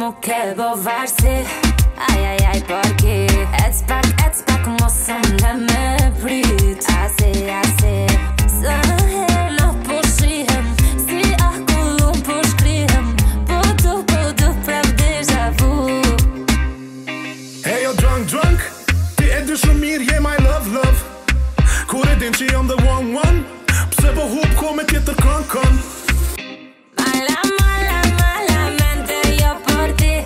mu ke bo varsi. Aj, porki ec pak mosëm në me prit. Asi Së her nuk po shihem, si akullum po shkrihem. Po du prav deja vu. Hey yo drunk, ti e di shumë mirë je my love. Kur e din që jam the one, pse po hup ko me tjetër kënë. Malamente jo por ti.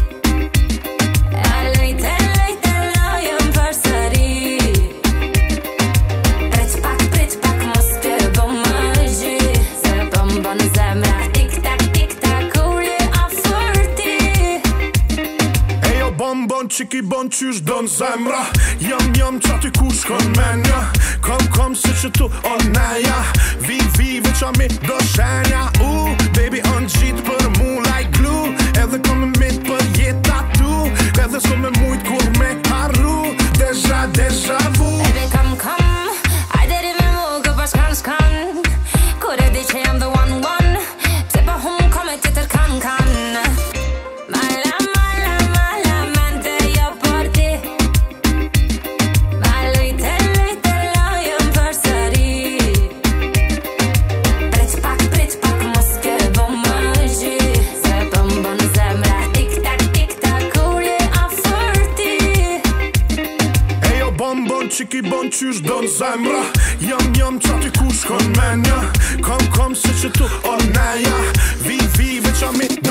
Lejte lojëm për sëri. Prit pak mos ke bo më gji. Se bon zemra tik tak uli afër ti. Hey yo bon qiki bon qysh don zemra. Jam qati ku shkon menja. Kom se që tu o neja. Vi veqa mi do shenja. Baby on gjit për mu like glue. Edhe kom me mit për jeta tu. Edhe s'ko me mujt kur me harru. Deja vu. Baby come, ajde ri me mu gë pa shkan. Kur e di që jam the one. Pse po hum kom e tjetër kan. Malamente jo por ti. Lejte lojëm për sëri. Prit pak mos ke bo më gji. Se bon zemra tik tak uli afër ti. Hey yo bon qiki bon qysh don zemra. Jam qati ku shkon menja. Kom se që tu o neja. Vi veqa mi